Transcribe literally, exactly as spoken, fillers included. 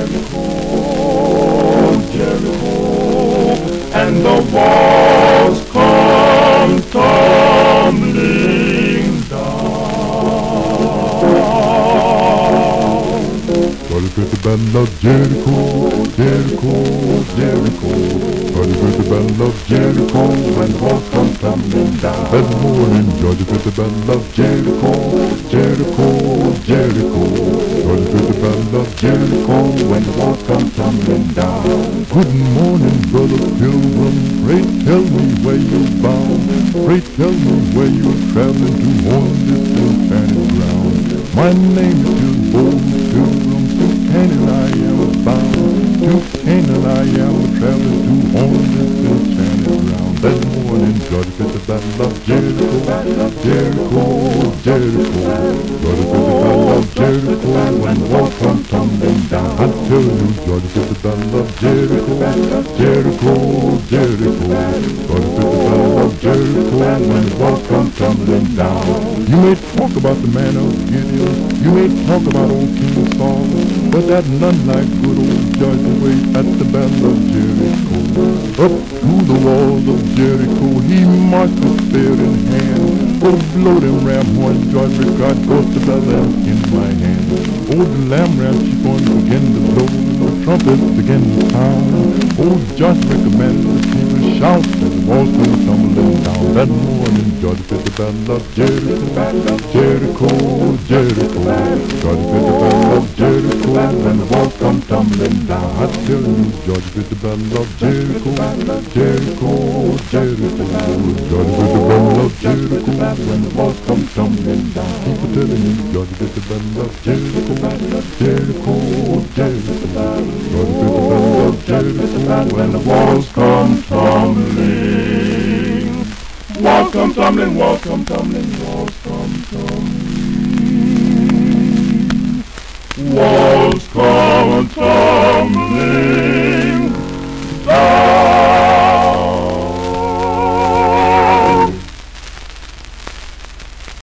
Jericho, Jericho, and the walls come tumbling down. Gotta get the battle of Jericho, Jericho, Jericho. Gotta get the battle of Jericho, When the walls come tumbling down. that morning, Georgia get the battle of Jericho, Jericho, Jericho. Gotta get the battle of Jericho, When the walls come tumbling down. Good morning, brother pilgrim. Pray tell me where you're bound. Pray tell me where you're traveling to on this enchanted ground. My name is Bold Pilgrim. To Canaan I am bound. To Canaan I am traveling to on this enchanted ground. That morning, God is at the battle of Jericho, Jericho, Jericho. God is at the battle of Jericho. When the walls come tumbling down. I tell you, God is at the battle of Jericho, Jericho, Jericho. God is at the battle of Jericho. When the walls come tumbling down. You may talk about the man of Gideon, you may talk about old King Saul, but that's none like good old Joshua at the battle of Jericho. Up to the walls of Jericho, he marched with spear in hand. Oh, blow them ram horns, Joshua, God goes to the lamb in my hand. Oh, the lamb ram keep on begin to blow, the trumpets begin to sound. Oh, Joshua commanded the people to shout, and the walls come tumbling down. That morning, Joshua at the battle of Jericho, Jericho, Jericho. God is at the battle of Jericho, When the walls come tumbling down. I tell you, George is at the battle of Jericho, Jericho, Jericho. God is at the battle of Jericho, When the walls come tumbling down. keep telling you, God is at the battle of Jericho, Jericho, Jericho. God is at the battle of Jericho, When the walls come tumbling. Walls come tumbling, walls come tumbling, walls come tumbling. Walls come